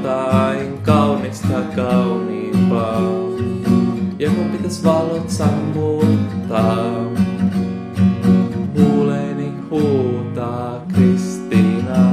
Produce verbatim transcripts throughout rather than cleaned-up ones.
jotain kaunista kauniimpaa. Ja kun pitäis valot sammuttaa, huuleeni huutaa Kristiina.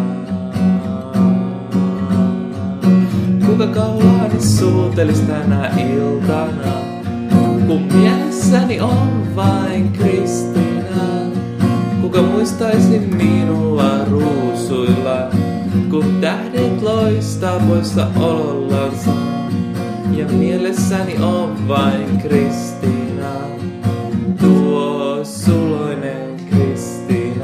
Kuka kaulaani suutelis tänä iltana, kun mielessäni on vain Kristiina. Kuka muistaisi minua ruusuilla, kun tähdet loistaa poissa olollansa. Ja mielessäni on vain Kristiina, tuo suloinen Kristiina.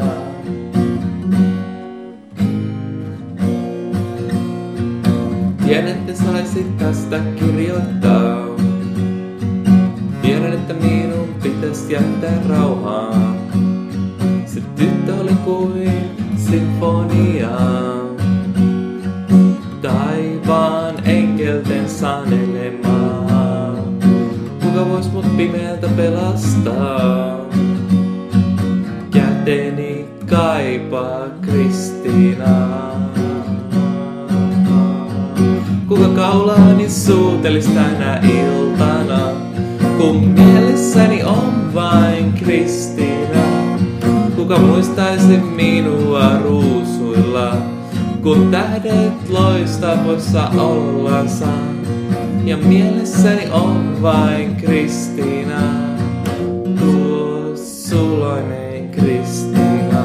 Tiedän, että saisit tästä kirjoittaa. Tiedän, että minun pitäis jättää rauhaan. Se tyttö oli kuin sinfonia, taivaan enkelten sanelemaa. Kuka vois mut pimeältä pelastaa? Käteni kaipaa Kristiinaa. Kuka kaulaani suutelis tänä iltana, kun mielessäni on vain Kristiina. Kuka muistaisi minua ruusuilla, kun tähdet loistaa poissa olollansa. Ja mielessäni on vain Kristiina, tuo suloinen Kristiina.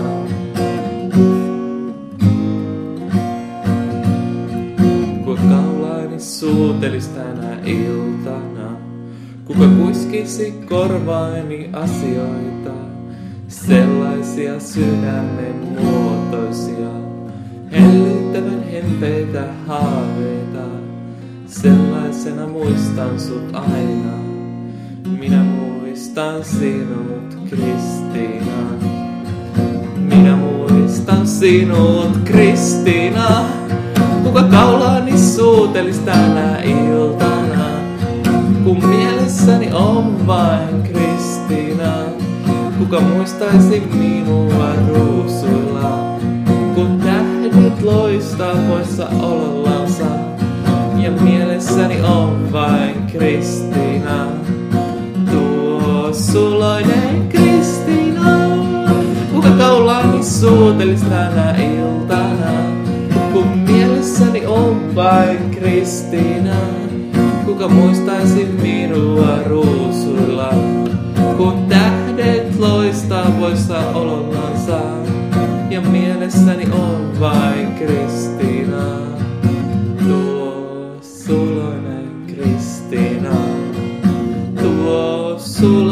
Kuka kaulaani suutelis tänä iltana, kuka kuiskisi korvaani asioita, sellaisia sydämen muotoisia, hellyttävän hempeitä haaveita. Sellaisena muistan sut aina, minä muistan sinut Kristiina. Minä muistan sinut Kristiina. Kuka kaulaani suutelis tänä iltana, kun mielessäni on vain Kristiina. Kuka muistaisi minua ruusuilla, kun tähdet loistaa poissa olollansa. Ja mielessäni on vain Kristiina, tuo suloinen Kristiina. Kuka kaulaani suutelis tänä iltana, kun mielessäni on vain Kristiina. Kuka muistaisi minua ruusuilla, kun tähdet loistaa poissa olollansa. Ja mielessäni on vain Kristiina, tuo suloinen Kristiina, tuo suloinen